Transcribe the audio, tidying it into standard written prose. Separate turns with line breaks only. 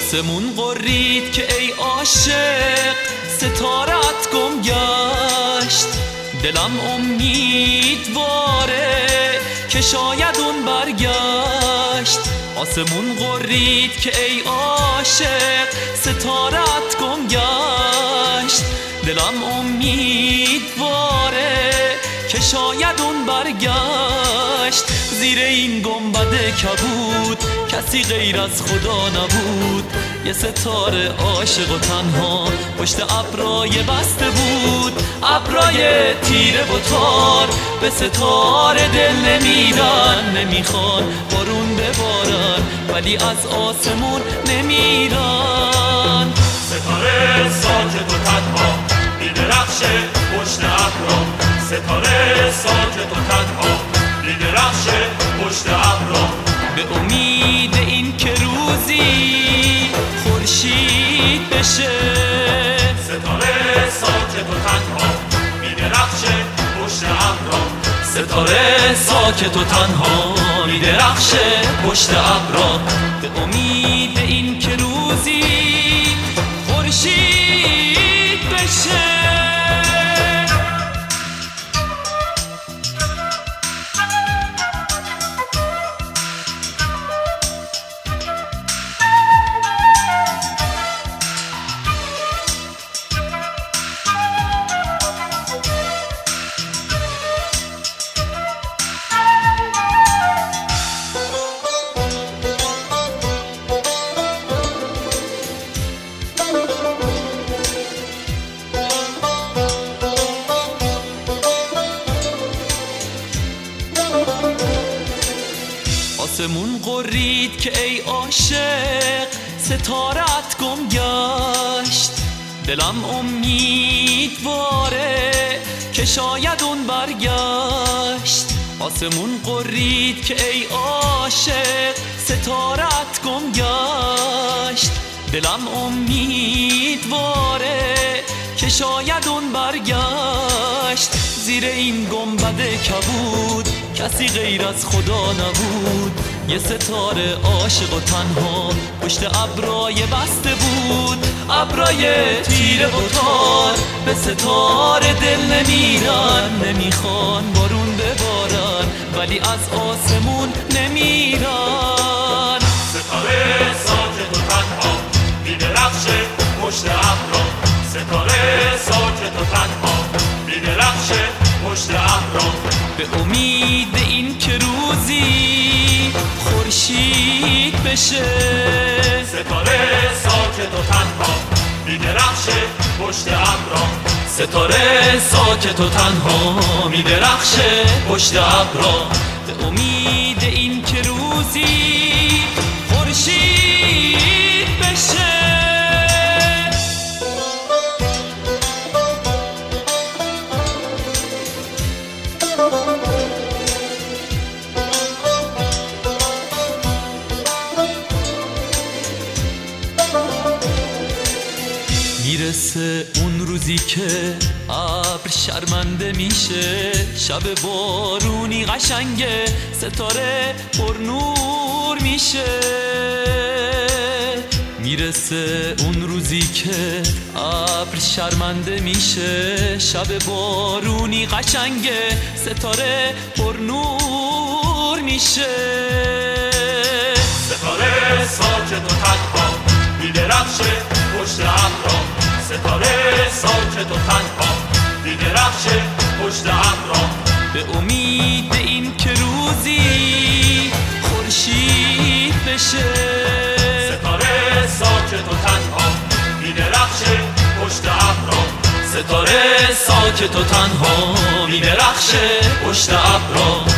آسمون قرید که ای عاشق ستارت گم گشت. دلم امیدواره که شاید اون برگشت. آسمون قرید که ای عاشق ستارت گم گشت. دلم امیدواره که شاید اون برگشت. زیر این گنبد کبود کسی غیر از خدا نبود. یه ستاره عاشق و تنها پشت ابرای بسته بود. ابرای تیره و تار به ستاره دل نمیدن. نمیخوان بارون ببارن ولی از آسمون نمیرن.
ستاره ساکت و تنها میدرخشه پشت ابرا. ستاره ساکت و تنها میدرخشه پشت ابرا.
به امید این که روزی خورشید بشه.
ستاره ساکت و تنها میدرخشه پشت ابرا.
ستاره ساکت و تنها میدرخشه پشت ابرا. به امید این که روزی خورشید بشه. آسمون قرید که ای عاشق ستارت گم گشت. دلم امیدواره که شاید اون برگشت. آسمون قرید که ای عاشق ستارت گم گشت. دلم امیدواره که شاید اون برگشت. زیر این گنبد کبود کسی غیر از خدا نبود. یه ستاره عاشق و تنها پشت ابرای بسته بود. ابرای تیره و تار به ستاره دل نمیرن. نمیخوان بارون ببارن ولی از آسمون نمیرن.
ستاره ساکت و تنها میدرخشه پشت ابرا. ستاره ساکت و تنها میدرخشه پشت ابرا.
به امید این که روزی خورشید بشه.
ستاره ساکت و تنها میدرخشه پشت ابرا.
ستاره ساکت و تنها میدرخشه پشت ابرا. به امید این که روزی خورشید بشه. میرسه اون روزی که ابر شرمنده میشه. شب بارونی قشنگه ستاره پر نور میشه. میرسه اون روزی که ابر شرمنده میشه. شب بارونی قشنگه ستاره پر نور میشه.
ستاره ساکت و تنها میدرخشه پشت ابرا. ستاره ساکت و تنها میدرخشه پشت ابرا.
به امید این که روزی خورشید بشه.
ستاره ساکت و تنها میدرخشه پشت ابرا.
ستاره ساکت و تنها میدرخشه پشت ابرا.